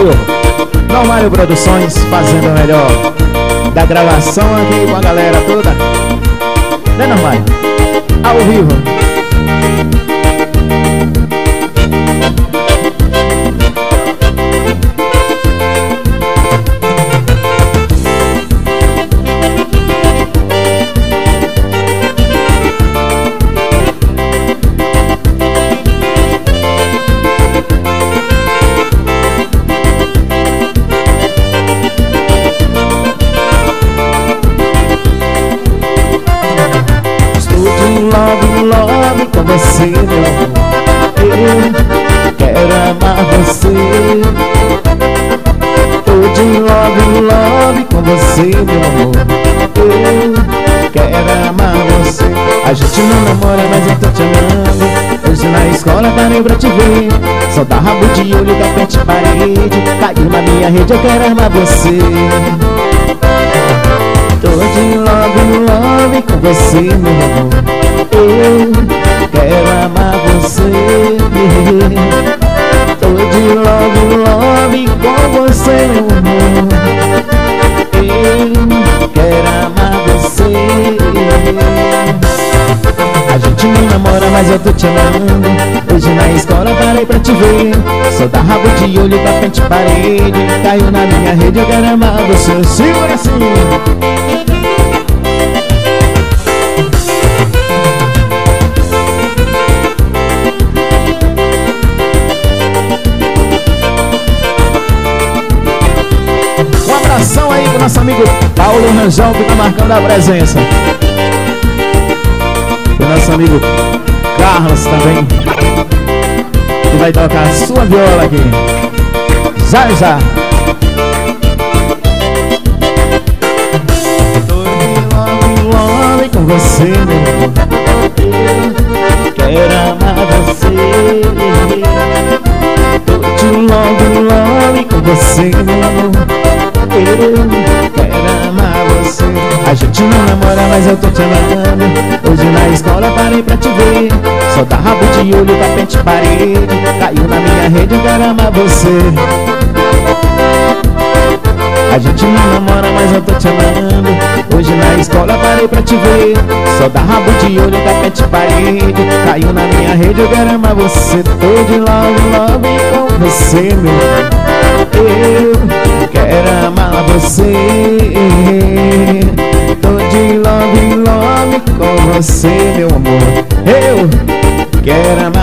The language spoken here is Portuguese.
viu? Normário Produções fazendo o melhor da gravação aqui com a galera toda. Né, Normário? Ao vivo. Love com você, meu amor. Eu quero amar você. Tô de love com você, meu amor. Eu quero amar você. A gente não namora, mas eu tô te amando. Hoje na escola parei pra te ver. Só dá rabo de olho, tapete parede. Caiu na minha rede, eu quero amar você. Tô de love com você, meu amor. Eu quero amar você. Tô de love com você, meu amor. Eu quero amar você. A gente não namora, mas eu tô te amando. Hoje na escola parei pra te ver. Só dá rabo de olho, tapete parede. Caiu na minha rede, eu quero amar você. Segura assim. Aí pro nosso amigo Paulo Ranjão, que tá marcando a presença. O nosso amigo Carlos também, que vai tocar a sua viola aqui. Já, já. Tô de love com você, meu amor. Quero amar você. Tô de love com você, meu amor. Eu quero amar você. A gente não namora, mas eu tô te amando. Hoje na escola parei pra te ver. Só dá rabo de olho, tapete parede. Caiu na minha rede, eu quero amar você. A gente não namora, mas eu tô te amando. Hoje na escola parei pra te ver. Só dá rabo de olho, tapete parede. Caiu na minha rede, eu quero amar você. Tô de love com você, meu amor. Eu quero amar você. Tô de love com você, meu amor. Eu quero amar